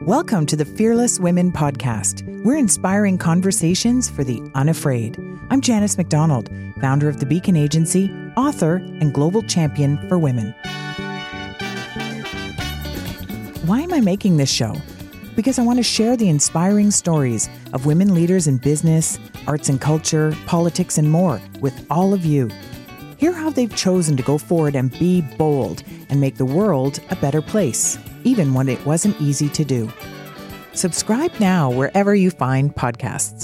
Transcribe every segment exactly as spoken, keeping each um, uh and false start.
Welcome to the Fearless Women Podcast. We're inspiring conversations for the unafraid. I'm Janice McDonald, founder of the Beacon Agency, author, and global champion for women. Why am I making this show? Because I want to share the inspiring stories of women leaders in business, arts and culture, politics, and more with all of you. Hear how they've chosen to go forward and be bold and make the world a better place, even when it wasn't easy to do. Subscribe now wherever you find podcasts.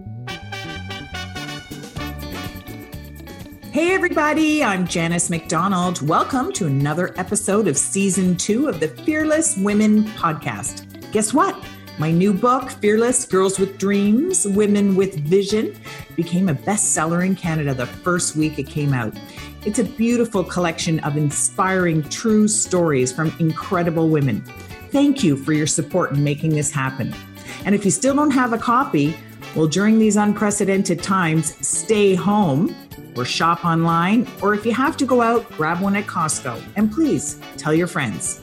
Hey everybody, I'm Janice McDonald. Welcome to another episode of season two of the Fearless Women Podcast. Guess what? My new book, Fearless Girls with Dreams, Women with Vision, became a bestseller in Canada the first week it came out. It's a beautiful collection of inspiring true stories from incredible women. Thank you for your support in making this happen. And if you still don't have a copy, well, during these unprecedented times, stay home or shop online, or if you have to go out, grab one at Costco. And please tell your friends.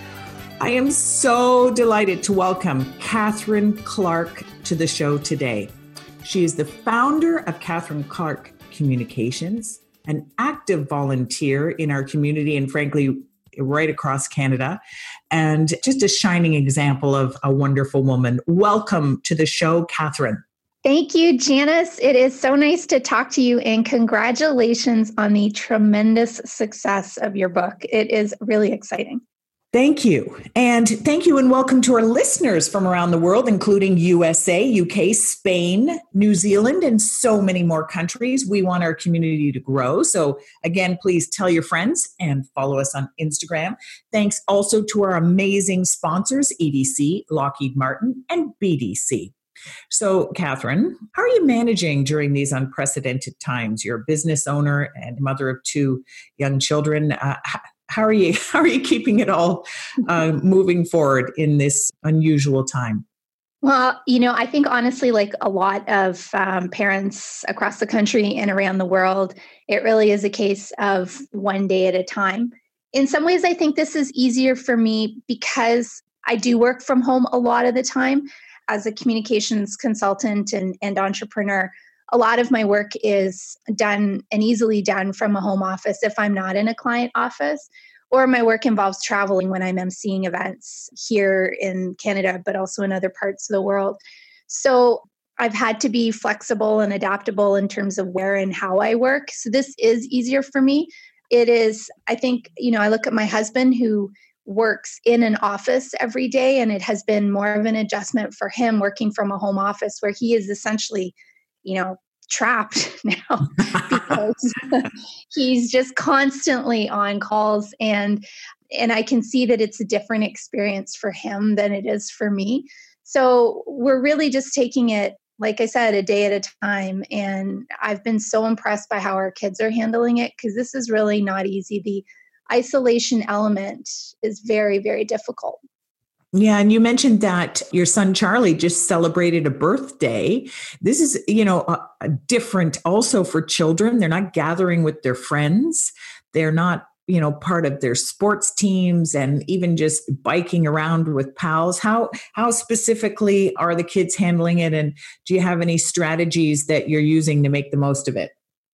I am so delighted to welcome Catherine Clark to the show today. She is the founder of Catherine Clark Communications, an active volunteer in our community and frankly, right across Canada, and just a shining example of a wonderful woman. Welcome to the show, Catherine. Thank you, Janice. It is so nice to talk to you, and congratulations on the tremendous success of your book. It is really exciting. Thank you. And thank you and welcome to our listeners from around the world, including U S A, U K, Spain, New Zealand, and so many more countries. We want our community to grow. So again, please tell your friends and follow us on Instagram. Thanks also to our amazing sponsors, E D C, Lockheed Martin, and B D C. So, Catherine, how are you managing during these unprecedented times? You're a business owner and mother of two young children. Uh, How are you? How are you keeping it all uh, moving forward in this unusual time? Well, you know, I think honestly, like a lot of um, parents across the country and around the world, it really is a case of one day at a time. In some ways, I think this is easier for me because I do work from home a lot of the time as a communications consultant and, and entrepreneur. A lot of my work is done and easily done from a home office if I'm not in a client office, or my work involves traveling when I'm emceeing events here in Canada, but also in other parts of the world. So I've had to be flexible and adaptable in terms of where and how I work. So this is easier for me. It is, I think, you know, I look at my husband who works in an office every day, and it has been more of an adjustment for him working from a home office where he is essentially you know, trapped now because he's just constantly on calls, and and I can see that it's a different experience for him than it is for me. So we're really just taking it, like I said, a day at a time. And I've been so impressed by how our kids are handling it, because this is really not easy. The isolation element is very, very difficult. Yeah. And you mentioned that your son, Charlie, just celebrated a birthday. This is, you know, a, a different also for children. They're not gathering with their friends. They're not, you know, part of their sports teams and even just biking around with pals. How, how specifically are the kids handling it? And do you have any strategies that you're using to make the most of it?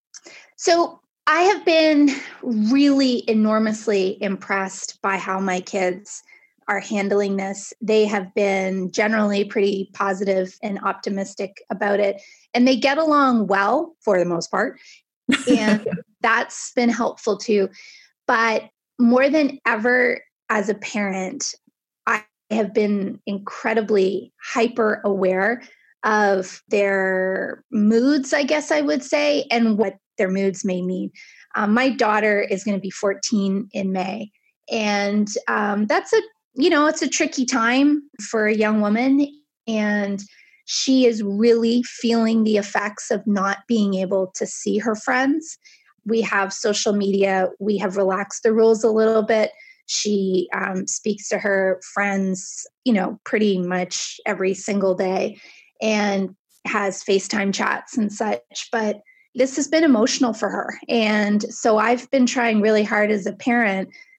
So I have been really enormously impressed by how my kids are handling this. They have been generally pretty positive and optimistic about it, and they get along well for the most part. And that's been helpful too. But more than ever as a parent, I have been incredibly hyper aware of their moods, I guess I would say, and what their moods may mean. Um, my daughter is going to be fourteen in May, and um, that's a You know, it's a tricky time for a young woman, and she is really feeling the effects of not being able to see her friends. We have social media. We have relaxed the rules a little bit. She um, speaks to her friends, you know, pretty much every single day and has FaceTime chats and such. But this has been emotional for her. And so I've been trying really hard as a parent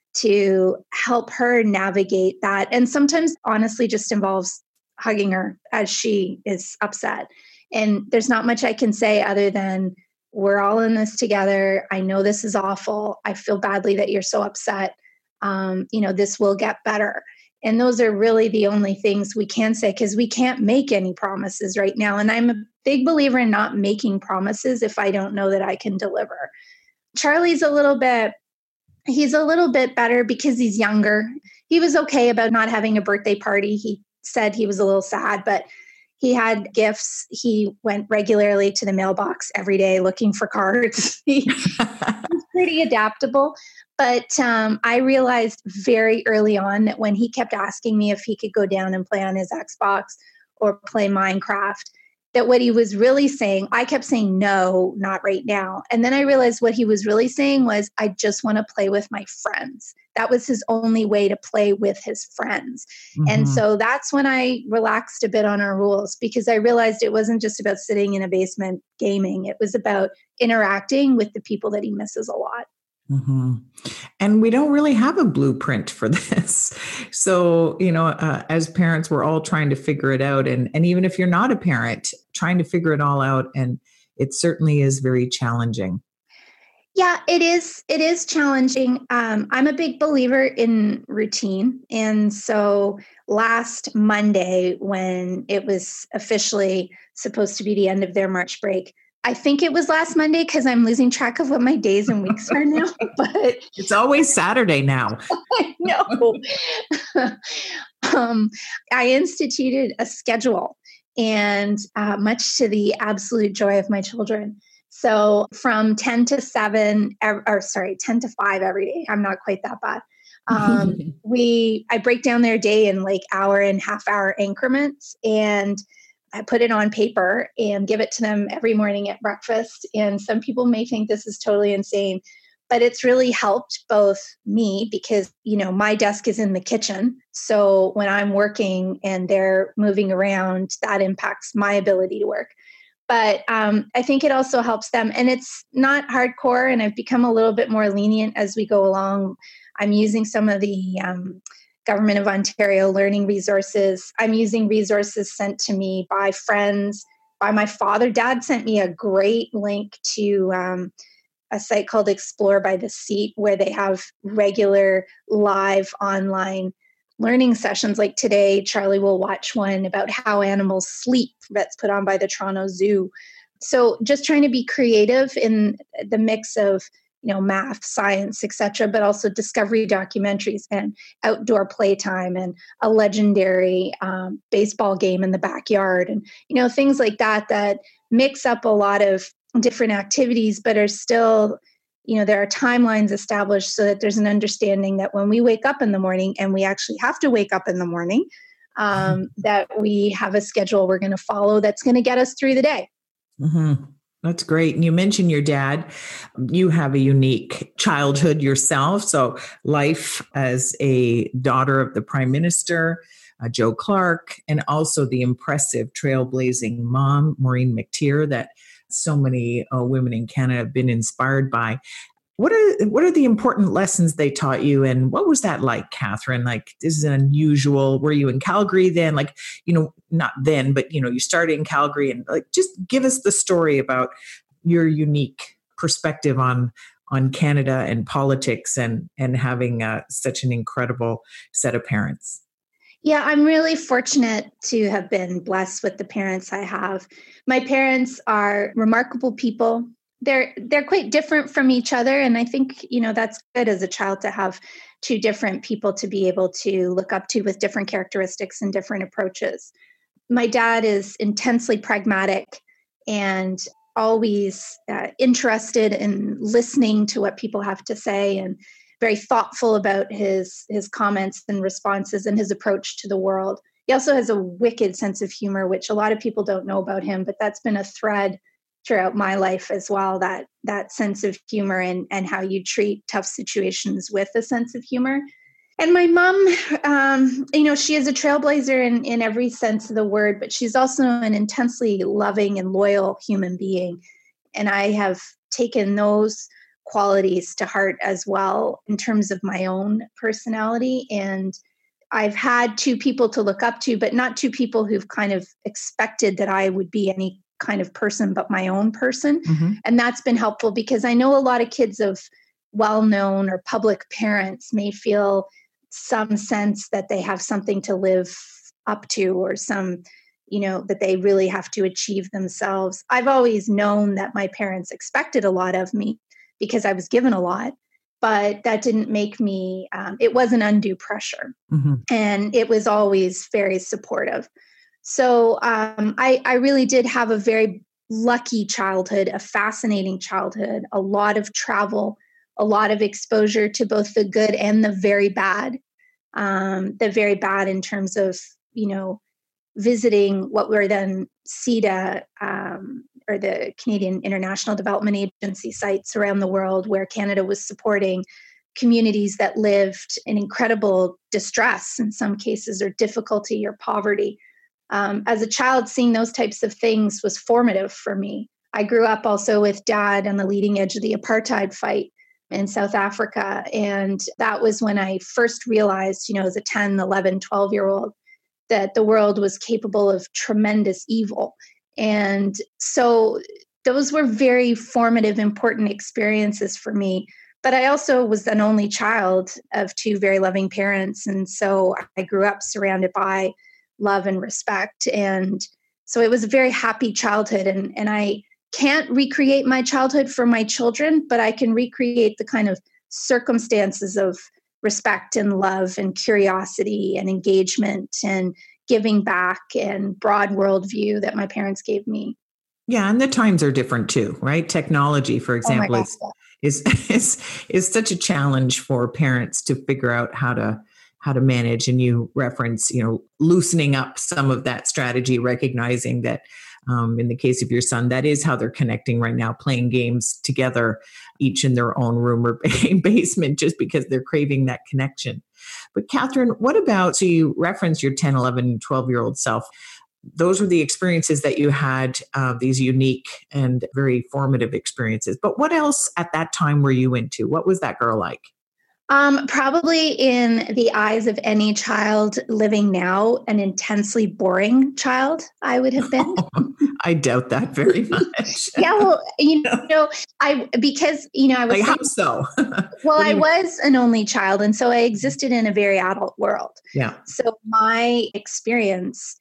to help her navigate that. And sometimes, honestly, just involves hugging her as she is upset. And there's not much I can say other than we're all in this together. I know this is awful. I feel badly that you're so upset. Um, you know, this will get better. And those are really the only things we can say, because we can't make any promises right now. And I'm a big believer in not making promises if I don't know that I can deliver. Charlie's a little bit, he's a little bit better because he's younger. He was okay about not having a birthday party. He said he was a little sad, but he had gifts. He went regularly to the mailbox every day looking for cards. he, he's pretty adaptable. But um, I realized very early on that when he kept asking me if he could go down and play on his Xbox or play Minecraft, that what he was really saying, I kept saying, no, not right now. And then I realized what he was really saying was, I just want to play with my friends. That was his only way to play with his friends. Mm-hmm. And so that's when I relaxed a bit on our rules, because I realized it wasn't just about sitting in a basement gaming. It was about interacting with the people that he misses a lot. Mm-hmm. And we don't really have a blueprint for this. So, you know, uh, as parents, we're all trying to figure it out. And, and even if you're not a parent, trying to figure it all out. And it certainly is very challenging. Yeah, it is. It is challenging. Um, I'm a big believer in routine. And so last Monday, when it was officially supposed to be the end of their March break, I think it was last Monday because I'm losing track of what my days and weeks are now. But it's always Saturday now. I know. um, I instituted a schedule, and uh, much to the absolute joy of my children. So from ten to seven, or sorry, ten to five every day. I'm not quite that bad. Um, we I break down their day in like hour and half hour increments, and I put it on paper and give it to them every morning at breakfast. And some people may think this is totally insane, but it's really helped both me because, you know, my desk is in the kitchen. So when I'm working and they're moving around, that impacts my ability to work. But um, I think it also helps them. And it's not hardcore. And I've become a little bit more lenient as we go along. I'm using some of the um, Government of Ontario learning resources. I'm using resources sent to me by friends, by my father. Dad sent me a great link to um, a site called Explore by the Seat, where they have regular live online learning sessions. Like today, Charlie will watch one about how animals sleep that's put on by the Toronto Zoo. So just trying to be creative in the mix of, you know, math, science, et cetera, but also discovery documentaries and outdoor playtime and a legendary um, baseball game in the backyard and, you know, things like that, that mix up a lot of different activities, but are still, you know, there are timelines established so that there's an understanding that when we wake up in the morning, and we actually have to wake up in the morning, um, that we have a schedule we're going to follow that's going to get us through the day. Mm-hmm. That's great. And you mentioned your dad. You have a unique childhood yourself. So life as a daughter of the Prime Minister, uh, Joe Clark, and also the impressive trailblazing mom, Maureen McTeer, that so many uh, women in Canada have been inspired by. What are what are the important lessons they taught you, and what was that like, Catherine? Like, this is unusual. Were you in Calgary then? Like, you know, not then, but you know, you started in Calgary, and like, just give us the story about your unique perspective on on Canada and politics, and and having uh, such an incredible set of parents. Yeah, I'm really fortunate to have been blessed with the parents I have. My parents are remarkable people. They're they're quite different from each other. And I think, you know, that's good as a child to have two different people to be able to look up to with different characteristics and different approaches. My dad is intensely pragmatic and always uh, interested in listening to what people have to say, and very thoughtful about his his comments and responses and his approach to the world. He also has a wicked sense of humor, which a lot of people don't know about him, but that's been a thread throughout my life as well, that that sense of humor and, and how you treat tough situations with a sense of humor. And my mom, um, you know, she is a trailblazer in, in every sense of the word, but she's also an intensely loving and loyal human being. And I have taken those qualities to heart as well in terms of my own personality. And I've had two people to look up to, but not two people who've kind of expected that I would be any kind of person, but my own person. Mm-hmm. And that's been helpful because I know a lot of kids of well-known or public parents may feel some sense that they have something to live up to or some, you know, that they really have to achieve themselves. I've always known that my parents expected a lot of me because I was given a lot, but that didn't make me, um, it wasn't undue pressure. Mm-hmm. And it was always very supportive. So um, I, I really did have a very lucky childhood, a fascinating childhood, a lot of travel, a lot of exposure to both the good and the very bad. Um, the very bad in terms of, you know, visiting what were then C I D A, um, or the Canadian International Development Agency sites around the world where Canada was supporting communities that lived in incredible distress in some cases, or difficulty or poverty. Um, as a child, seeing those types of things was formative for me. I grew up also with dad on the leading edge of the apartheid fight in South Africa. And that was when I first realized, you know, as a ten, eleven, twelve year old, that the world was capable of tremendous evil. And so those were very formative, important experiences for me. But I also was an only child of two very loving parents. And so I grew up surrounded by love and respect. And so it was a very happy childhood. And, and I can't recreate my childhood for my children, but I can recreate the kind of circumstances of respect and love and curiosity and engagement and giving back and broad worldview that my parents gave me. Yeah, and the times are different too, right? Technology, for example, oh is, is is is such a challenge for parents to figure out how to how to manage. And you reference, you know, loosening up some of that strategy, recognizing that um, in the case of your son, that is how they're connecting right now, playing games together, each in their own room or basement, just because they're craving that connection. But Catherine, what about, so you referenced your ten, eleven, twelve-year-old self. Those were the experiences that you had, uh, these unique and very formative experiences. But what else at that time were you into? What was that girl like? Um, probably in the eyes of any child living now, an intensely boring child, I would have been. Oh, I doubt that very much. Yeah, well, you know, I, because, you know, I was, like, how so? Well, I was an only child. And so I existed in a very adult world. Yeah. So my experience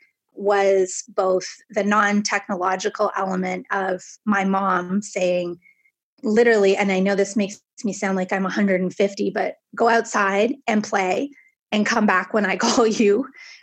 was both the non-technological element of my mom saying, literally, and I know this makes me sound like I'm one hundred fifty, but go outside and play and come back when I call you,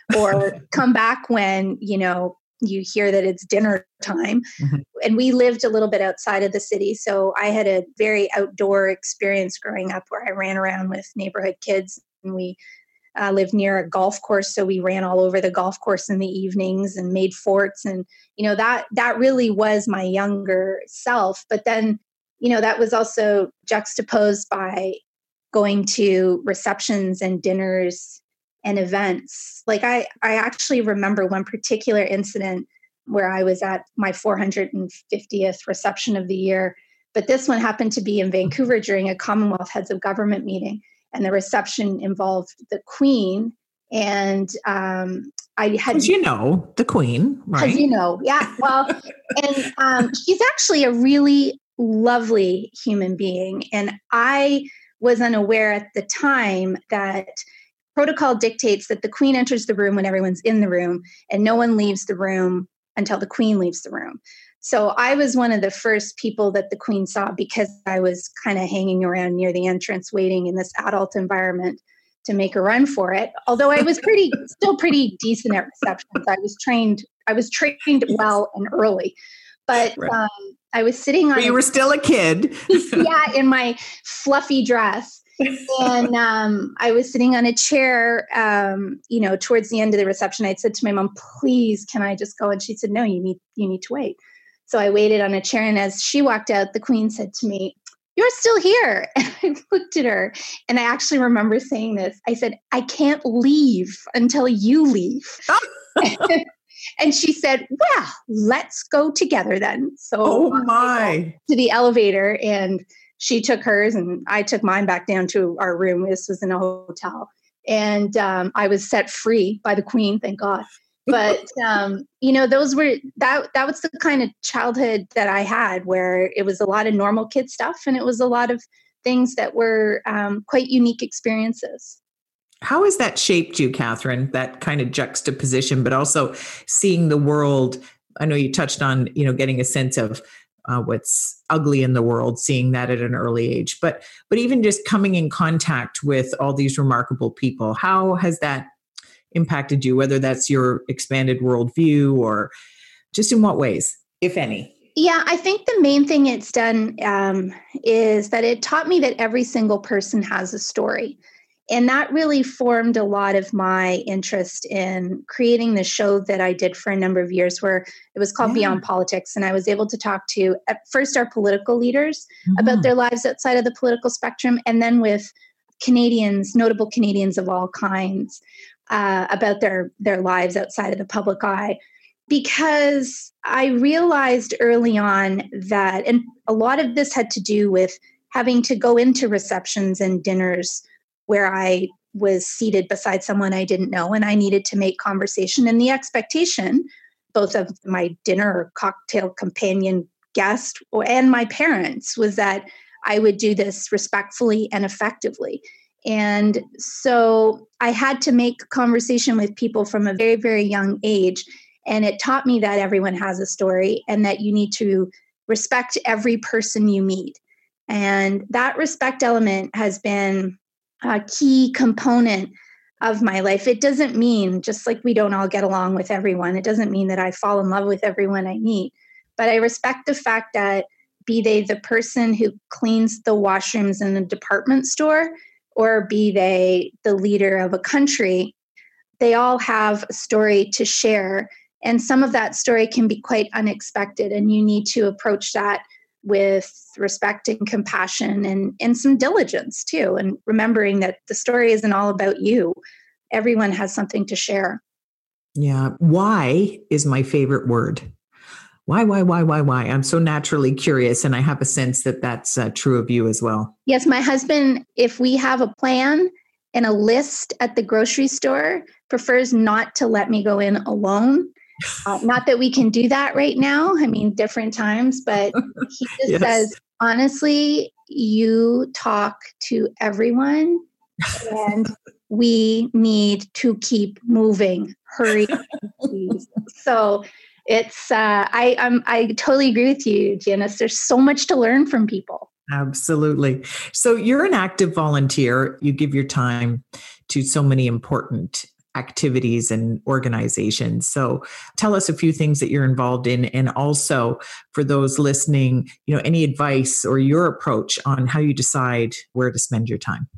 or come back when, you know, you hear that it's dinner time. Mm-hmm. And we lived a little bit outside of the city. So I had a very outdoor experience growing up where I ran around with neighborhood kids, and we uh, lived near a golf course. So we ran all over the golf course in the evenings and made forts. And, you know, that, that really was my younger self. But then, you know, that was also juxtaposed by going to receptions and dinners and events. Like I, I actually remember one particular incident where I was at my four hundred fiftieth reception of the year, but this one happened to be in Vancouver during a Commonwealth Heads of Government meeting, and the reception involved the Queen. And um, I had, because you know the Queen, right? Because you know, yeah. Well, and um, she's actually a really lovely human being, and I was unaware at the time that protocol dictates that the Queen enters the room when everyone's in the room, and no one leaves the room until the Queen leaves the room. So I was one of the first people that the Queen saw because I was kind of hanging around near the entrance waiting in this adult environment to make a run for it. Although I was pretty, still pretty decent at receptions. I was trained, I was trained well and early, but right. um, I was sitting on- but you were still a kid. Yeah, in my fluffy dress. And um, I was sitting on a chair, um, you know, towards the end of the reception. I said to my mom, please, can I just go? And she said, no, you need, you need to wait. So I waited on a chair. And as she walked out, the Queen said to me, you're still here. And I looked at her, and I actually remember saying this. I said, I can't leave until you leave. And she said, well, let's go together then. So oh my, to the elevator, and she took hers and I took mine back down to our room. This was in a hotel. And um, I was set free by the Queen, thank God. But, um, you know, those were, that, that was the kind of childhood that I had, where it was a lot of normal kid stuff. And it was a lot of things that were um, quite unique experiences. How has that shaped you, Catherine, that kind of juxtaposition, but also seeing the world? I know you touched on, you know, getting a sense of uh, what's ugly in the world, seeing that at an early age, but, but even just coming in contact with all these remarkable people. How has that impacted you, whether that's your expanded worldview or just in what ways, if any? Yeah, I think the main thing it's done um, is that it taught me that every single person has a story. And that really formed a lot of my interest in creating the show that I did for a number of years, where it was called yeah. Beyond Politics. And I was able to talk to, at first, our political leaders mm-hmm. about their lives outside of the political spectrum, and then with Canadians, notable Canadians of all kinds, uh, about their, their lives outside of the public eye. Because I realized early on that, and a lot of this had to do with having to go into receptions and dinners where I was seated beside someone I didn't know, and I needed to make conversation. And the expectation, both of my dinner or cocktail companion guest and my parents, was that I would do this respectfully and effectively. And so I had to make conversation with people from a very, very young age. And it taught me that everyone has a story and that you need to respect every person you meet. And that respect element has been a key component of my life. It doesn't mean, just like we don't all get along with everyone, it doesn't mean that I fall in love with everyone I meet, but I respect the fact that, be they the person who cleans the washrooms in a department store, or be they the leader of a country, they all have a story to share. And some of that story can be quite unexpected, and you need to approach that with respect and compassion and, and some diligence too. And remembering that the story isn't all about you. Everyone has something to share. Yeah. Why is my favorite word. Why, why, why, why, why? I'm so naturally curious, and I have a sense that that's uh, true of you as well. Yes. My husband, if we have a plan and a list at the grocery store, prefers not to let me go in alone. Uh, not that we can do that right now. I mean, different times, but he just yes. says, honestly, you talk to everyone and we need to keep moving. Hurry, please. So it's, uh, I, I'm, I totally agree with you, Janice. There's so much to learn from people. Absolutely. So you're an active volunteer. You give your time to so many important activities and organizations. So tell us a few things that you're involved in, and also for those listening, you know, any advice or your approach on how you decide where to spend your time.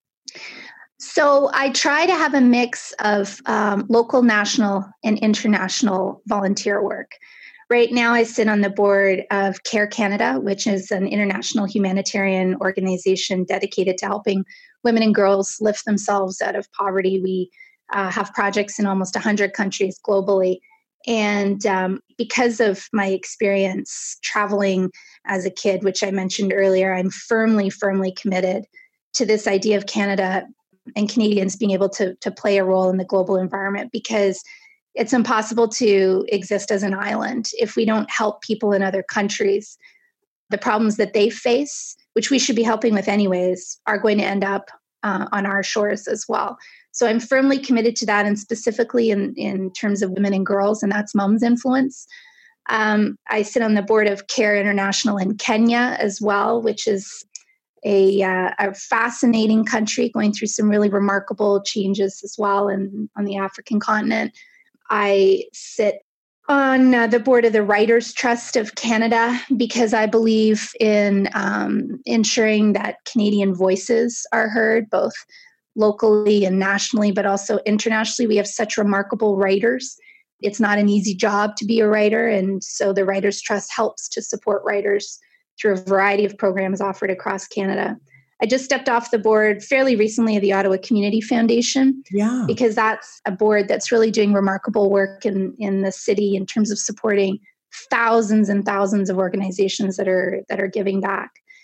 So I try to have a mix of um, local, national, and international volunteer work. Right now, I sit on the board of CARE Canada, which is an international humanitarian organization dedicated to helping women and girls lift themselves out of poverty. We Uh, have projects in almost one hundred countries globally. And um, because of my experience traveling as a kid, which I mentioned earlier, I'm firmly, firmly committed to this idea of Canada and Canadians being able to, to play a role in the global environment, because it's impossible to exist as an island if we don't help people in other countries. The problems that they face, which we should be helping with anyways, are going to end up uh, on our shores as well. So I'm firmly committed to that, and specifically in, in terms of women and girls, and that's Mom's Influence. Um, I sit on the board of CARE International in Kenya as well, which is a, uh, a fascinating country going through some really remarkable changes as well in, on the African continent. I sit on uh, the board of the Writers' Trust of Canada because I believe in um, ensuring that Canadian voices are heard, both locally and nationally, but also internationally. We have such remarkable writers. It's not an easy job to be a writer. And so the Writers' Trust helps to support writers through a variety of programs offered across Canada. I just stepped off the board fairly recently of the Ottawa Community Foundation, yeah, because that's a board that's really doing remarkable work in, in the city in terms of supporting thousands and thousands of organizations that are that are giving back.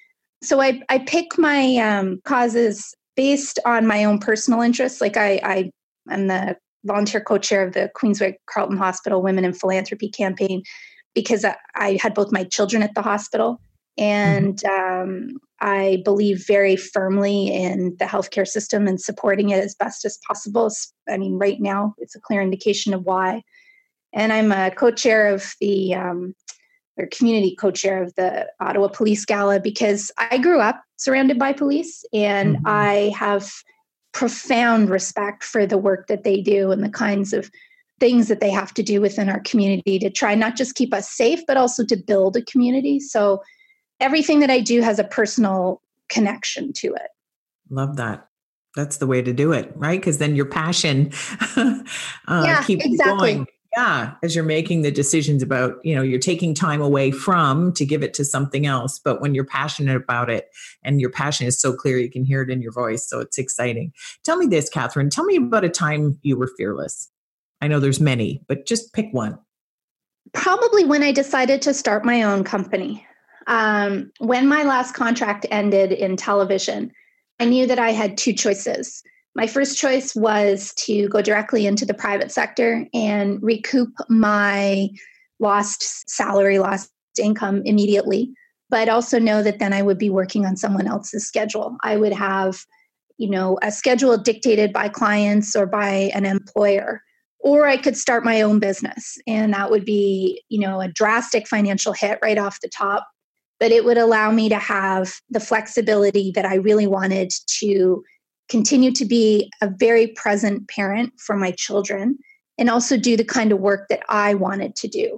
So I, I pick my um, causes based on my own personal interests. Like I, I am the volunteer co-chair of the Queensway Carleton Hospital Women in Philanthropy campaign because I, I had both my children at the hospital. And mm-hmm. um, I believe very firmly in the healthcare system and supporting it as best as possible. I mean, right now, it's a clear indication of why. And I'm a co-chair of the, um, or community co-chair of the Ottawa Police Gala because I grew up surrounded by police and mm-hmm. I have profound respect for the work that they do and the kinds of things that they have to do within our community to try not just keep us safe, but also to build a community. So everything that I do has a personal connection to it. Love that. That's the way to do it, right? Because then your passion uh, yeah, keeps exactly. going. Yeah, as you're making the decisions about, you know, you're taking time away from to give it to something else. But when you're passionate about it and your passion is so clear, you can hear it in your voice. So it's exciting. Tell me this, Catherine. Tell me about a time you were fearless. I know there's many, but just pick one. Probably when I decided to start my own company. Um, when my last contract ended in television, I knew that I had two choices. My first choice was to go directly into the private sector and recoup my lost salary, lost income immediately, but also know that then I would be working on someone else's schedule. I would have, you know, a schedule dictated by clients or by an employer, or I could start my own business. And that would be, you know, a drastic financial hit right off the top. But it would allow me to have the flexibility that I really wanted to continue to be a very present parent for my children and also do the kind of work that I wanted to do.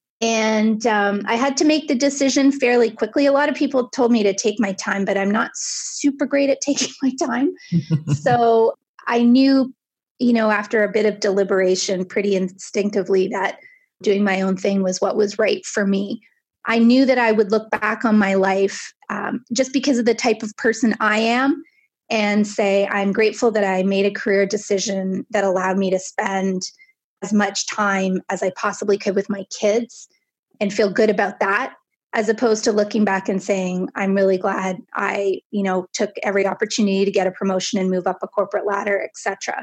And um, I had to make the decision fairly quickly. A lot of people told me to take my time, but I'm not super great at taking my time. So I knew, you know, after a bit of deliberation, pretty instinctively that doing my own thing was what was right for me. I knew that I would look back on my life um, just because of the type of person I am and say, I'm grateful that I made a career decision that allowed me to spend as much time as I possibly could with my kids and feel good about that, as opposed to looking back and saying, I'm really glad I, you know, took every opportunity to get a promotion and move up a corporate ladder, et cetera.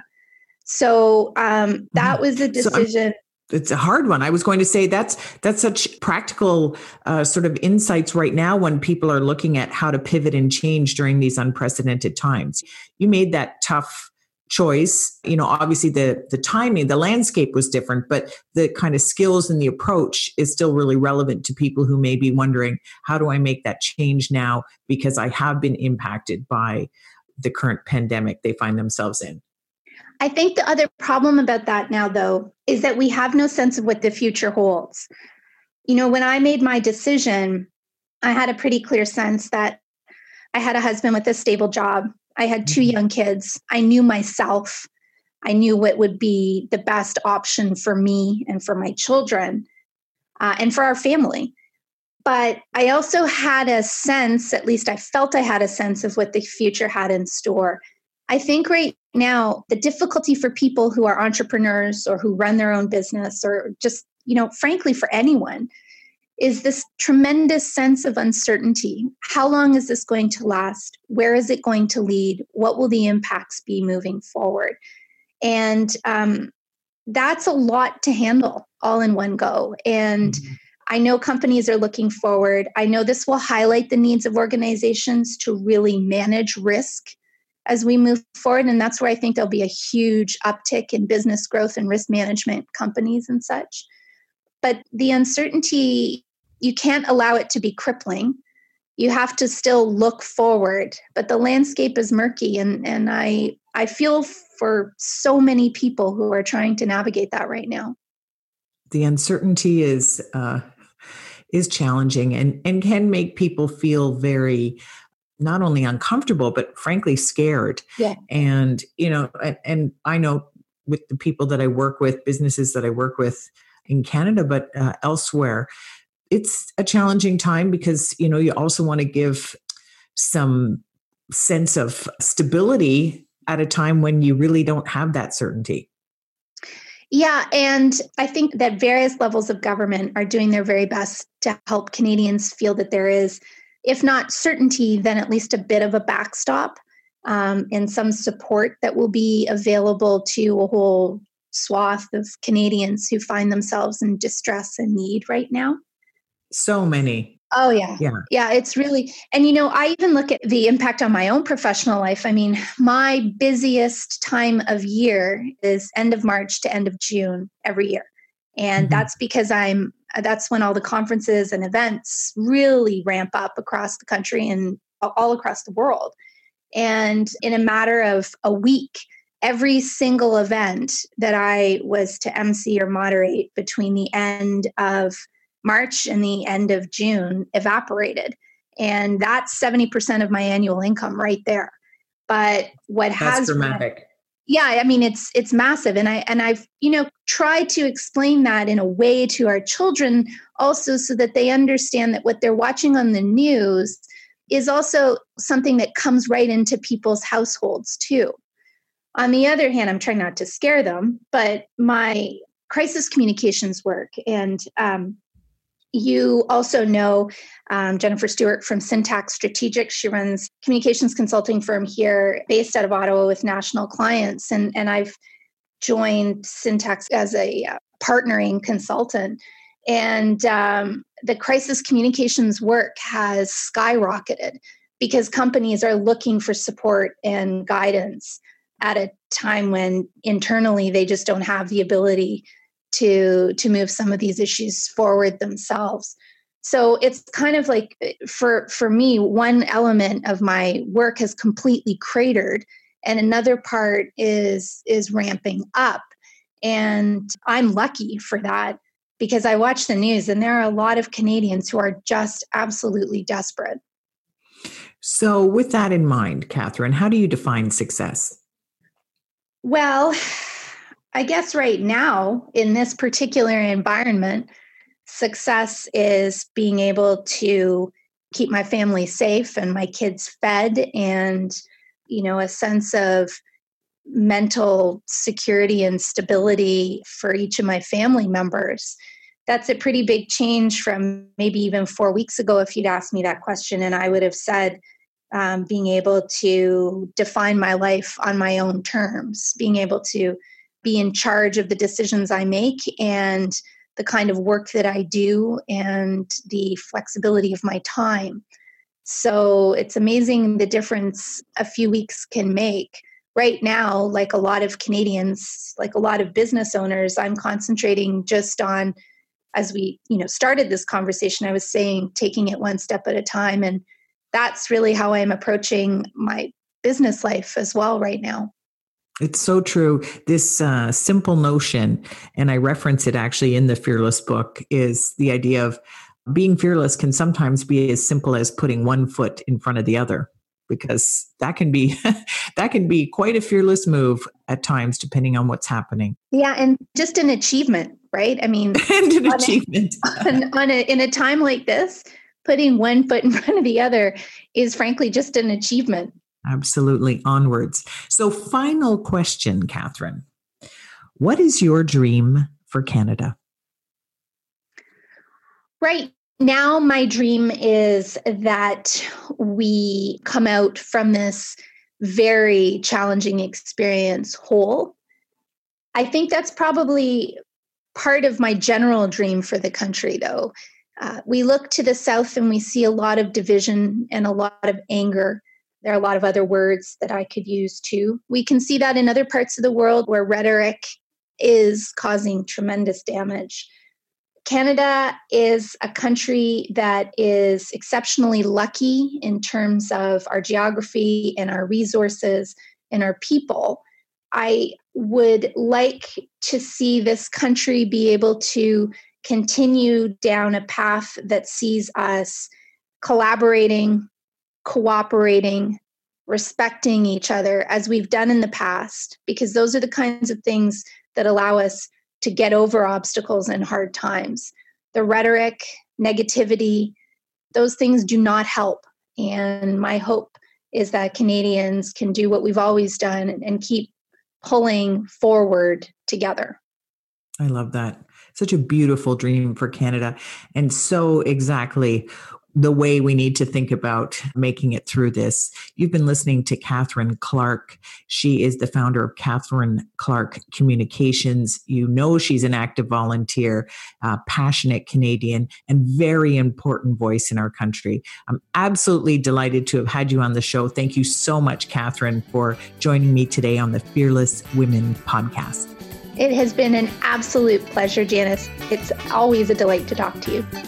So um, that was the decision. So it's a hard one. I was going to say that's that's such practical uh, sort of insights right now when people are looking at how to pivot and change during these unprecedented times. You made that tough choice. You know, obviously the the timing, the landscape was different, but the kind of skills and the approach is still really relevant to people who may be wondering, how do I make that change now? Because I have been impacted by the current pandemic they find themselves in. I think the other problem about that now, though, is that we have no sense of what the future holds. You know, when I made my decision, I had a pretty clear sense that I had a husband with a stable job. I had two young kids. I knew myself. I knew what would be the best option for me and for my children uh, and for our family. But I also had a sense, at least I felt I had a sense of what the future had in store. I think right now, the difficulty for people who are entrepreneurs or who run their own business or just, you know, frankly, for anyone, is this tremendous sense of uncertainty. How long is this going to last? Where is it going to lead? What will the impacts be moving forward? And um, that's a lot to handle all in one go. And mm-hmm. I know companies are looking forward. I know this will highlight the needs of organizations to really manage risk as we move forward. And that's where I think there'll be a huge uptick in business growth and risk management companies and such. But the uncertainty, you can't allow it to be crippling. You have to still look forward, but the landscape is murky. And, and I, I feel for so many people who are trying to navigate that right now. The uncertainty is, uh, is challenging and, and can make people feel very not only uncomfortable, but frankly scared. Yeah. And, you know, and, and I know with the people that I work with, businesses that I work with in Canada, but uh, elsewhere, it's a challenging time because, you know, you also want to give some sense of stability at a time when you really don't have that certainty. Yeah. And I think that various levels of government are doing their very best to help Canadians feel that there is if not certainty, then at least a bit of a backstop um, and some support that will be available to a whole swath of Canadians who find themselves in distress and need right now. So many. Oh, yeah. Yeah. Yeah, it's really, and you know, I even look at the impact on my own professional life. I mean, my busiest time of year is end of March to end of June every year. And mm-hmm. that's because I'm, that's when all the conferences and events really ramp up across the country and all across the world. And in a matter of a week, every single event that I was to emcee or moderate between the end of March and the end of June evaporated. And that's seventy percent of my annual income right there. But what that's has dramatic. Yeah, I mean, it's it's massive. And I and I've, you know, tried to explain that in a way to our children also so that they understand that what they're watching on the news is also something that comes right into people's households too. On the other hand, I'm trying not to scare them, but my crisis communications work and um, you also know um, Jennifer Stewart from Syntax Strategic. She runs communications consulting firm here based out of Ottawa with national clients. And, and I've joined Syntax as a uh, partnering consultant. And um, the crisis communications work has skyrocketed because companies are looking for support and guidance at a time when internally they just don't have the ability to to move some of these issues forward themselves. So it's kind of like, for for me, one element of my work has completely cratered and another part is is ramping up. And I'm lucky for that because I watch the news and there are a lot of Canadians who are just absolutely desperate. So with that in mind, Catherine, how do you define success? Well, I guess right now, in this particular environment, success is being able to keep my family safe and my kids fed and, you know, a sense of mental security and stability for each of my family members. That's a pretty big change from maybe even four weeks ago if you'd asked me that question, and I would have said, um, being able to define my life on my own terms, being able to be in charge of the decisions I make and the kind of work that I do and the flexibility of my time. So it's amazing the difference a few weeks can make. Right now, like a lot of Canadians, like a lot of business owners, I'm concentrating just on, as we, you know, started this conversation, I was saying taking it one step at a time. And that's really how I'm approaching my business life as well right now. It's so true. This uh, simple notion, and I reference it actually in the Fearless book, is the idea of being fearless can sometimes be as simple as putting one foot in front of the other, because that can be that can be quite a fearless move at times, depending on what's happening. Yeah, and just an achievement, right? I mean, and an on achievement a, on, on a, in a time like this, putting one foot in front of the other is frankly just an achievement. Absolutely. Onwards. So final question, Catherine. What is your dream for Canada? Right now, my dream is that we come out from this very challenging experience whole. I think that's probably part of my general dream for the country, though. Uh, we look to the South and we see a lot of division and a lot of anger. There are a lot of other words that I could use too. We can see that in other parts of the world where rhetoric is causing tremendous damage. Canada is a country that is exceptionally lucky in terms of our geography and our resources and our people. I would like to see this country be able to continue down a path that sees us collaborating, cooperating, respecting each other as we've done in the past, because those are the kinds of things that allow us to get over obstacles and hard times. The rhetoric, negativity, those things do not help. And my hope is that Canadians can do what we've always done and keep pulling forward together. I love that. Such a beautiful dream for Canada. And so exactly the way we need to think about making it through this. You've been listening to Catherine Clark. She is the founder of Catherine Clark Communications. You know she's an active volunteer, uh, passionate Canadian, and very important voice in our country. I'm absolutely delighted to have had you on the show. Thank you so much, Catherine, for joining me today on the Fearless Women podcast. It has been an absolute pleasure, Janice. It's always a delight to talk to you.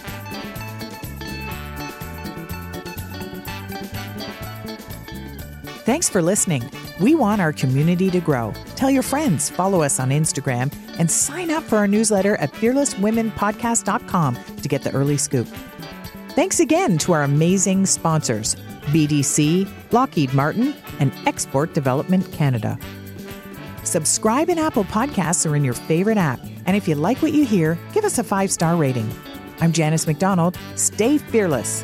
Thanks for listening. We want our community to grow. Tell your friends, follow us on Instagram, and sign up for our newsletter at fearless women podcast dot com to get the early scoop. Thanks again to our amazing sponsors, B D C, Lockheed Martin, and Export Development Canada. Subscribe in Apple Podcasts or in your favorite app. And if you like what you hear, give us a five-star rating. I'm Janice McDonald. Stay fearless.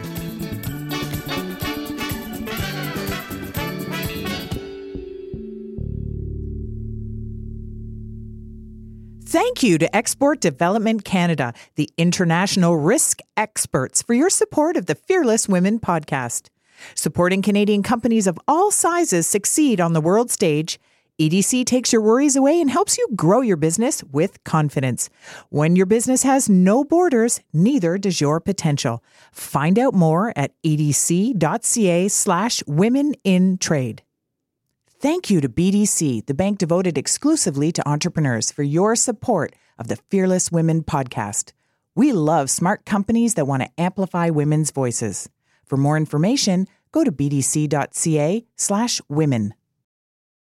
Thank you to Export Development Canada, the international risk experts, for your support of the Fearless Women podcast. Supporting Canadian companies of all sizes succeed on the world stage, E D C takes your worries away and helps you grow your business with confidence. When your business has no borders, neither does your potential. Find out more at edc.ca slash women in trade. Thank you to B D C, the bank devoted exclusively to entrepreneurs, for your support of the Fearless Women podcast. We love smart companies that want to amplify women's voices. For more information, go to bdc.ca slash women.